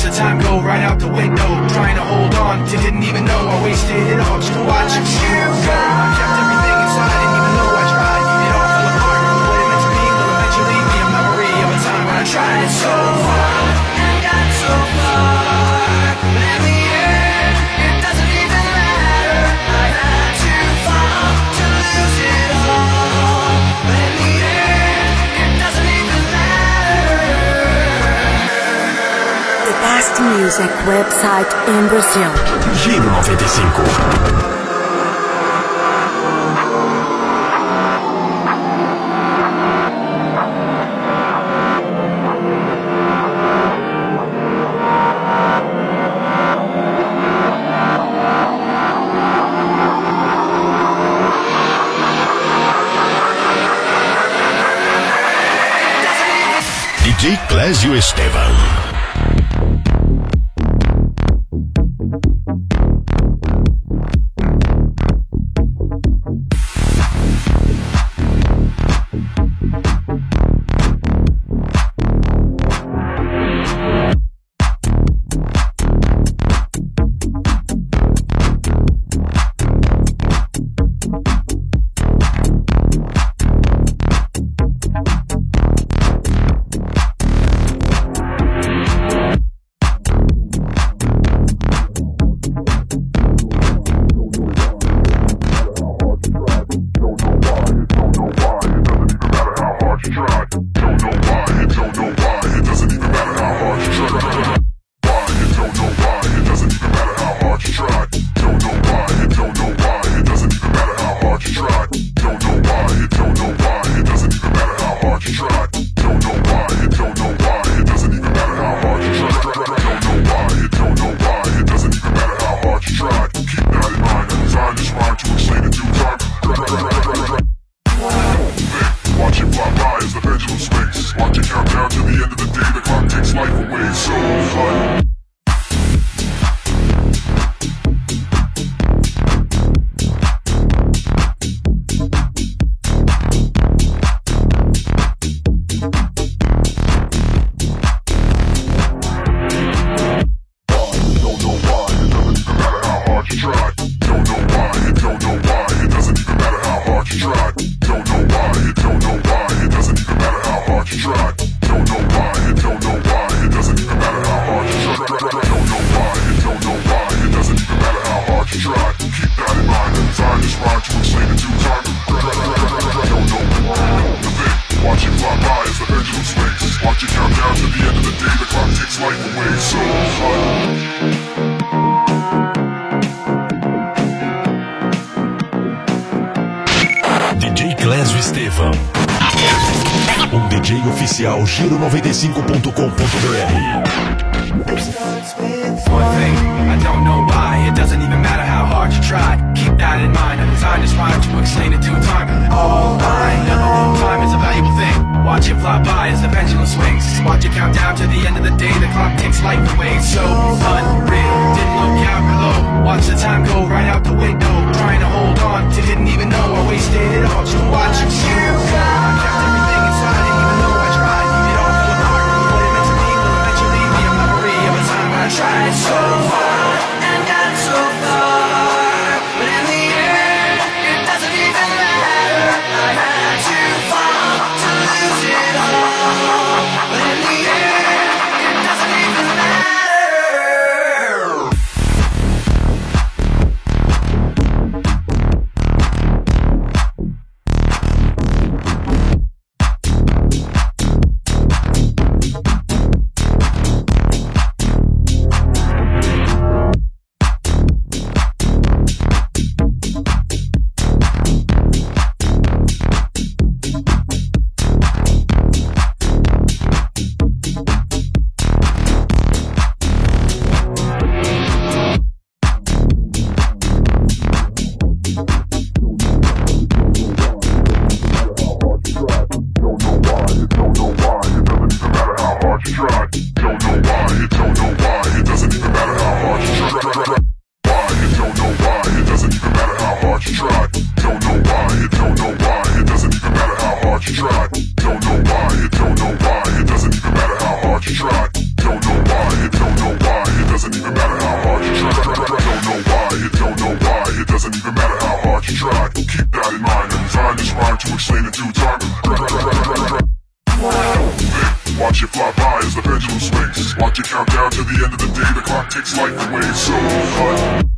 Watch the time go right out the window. Trying to hold on to didn't even know I wasted it all just to watch you go. I kept everything inside and even though I tried, it all fell apart. What it meant to be will eventually be a memory of a time when I tried so hard and got so far. But in the end, it doesn't even matter. I had to fall to lose it all. But in the end, it doesn't even matter. The best music website in Brazil. Giro 95. DJ Clésio Estevam. Oficial Giro95.com.br. One thing, I don't know why. It doesn't even matter how hard you try. Keep that in mind. I designed this rhyme to explain it to time. All I know, time is a valuable thing. Watch it fly by as the pendulum swings. Watch it count down to the end of the day. The clock takes life away. So unreal. Didn't look out below. Watch the time go right out the window. Trying to hold on to didn't even know I wasted it all just to watch you go. I kept everything inside and even though I tried, it all fell apart. What it meant to me will eventually be a memory of a time when I tried so hard and got so far. But in the end, it doesn't even matter. I had to fall to lose it all. But in the end, it doesn't even matter. Don't know why, it don't know why, it doesn't even matter how hard you try. Don't know why, it don't know Watch it fly by as the pendulum swings. Watch it count down to the end of the day. The clock takes life away. So cut.